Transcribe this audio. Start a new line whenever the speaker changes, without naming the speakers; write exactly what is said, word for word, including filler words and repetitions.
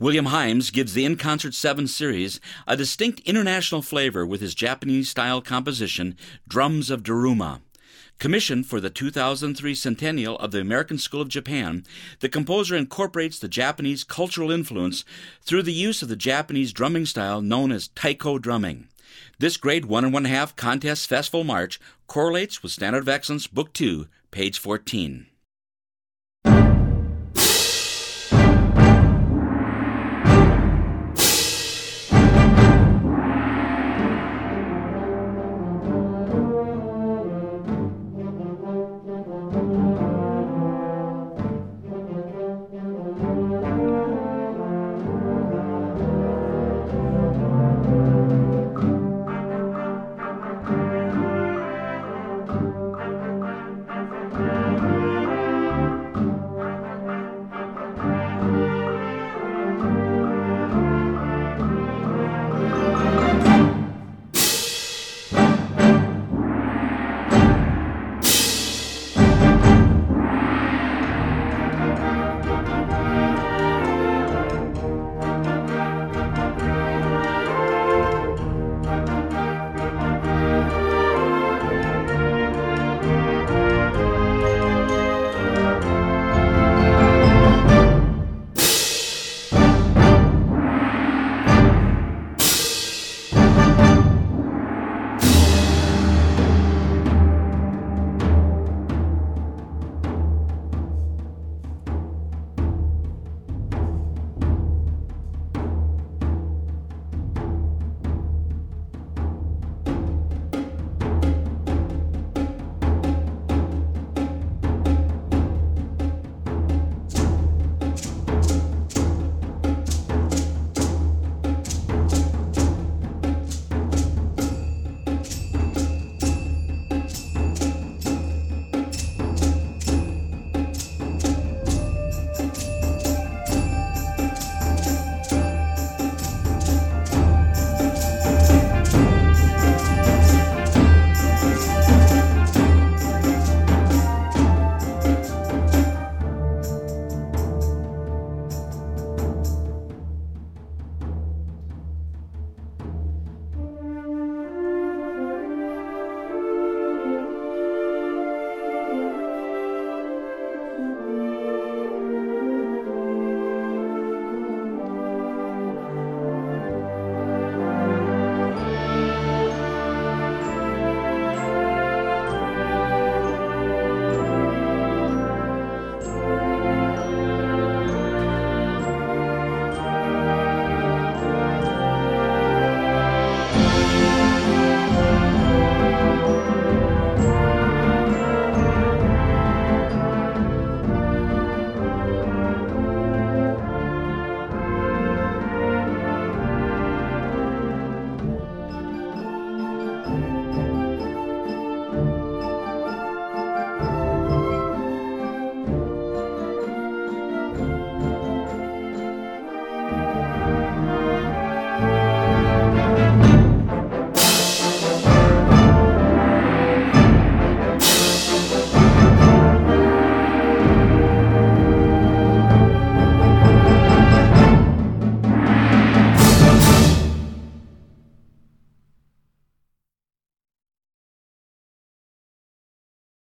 William Himes gives the In Concert seven series a distinct international flavor with his Japanese-style composition, Drums of Daruma. Commissioned for the two thousand three centennial of the American School of Japan, the composer incorporates the Japanese cultural influence through the use of the Japanese drumming style known as taiko drumming. This grade one and one half contest festival march correlates with Standard of Excellence Book two, page fourteen.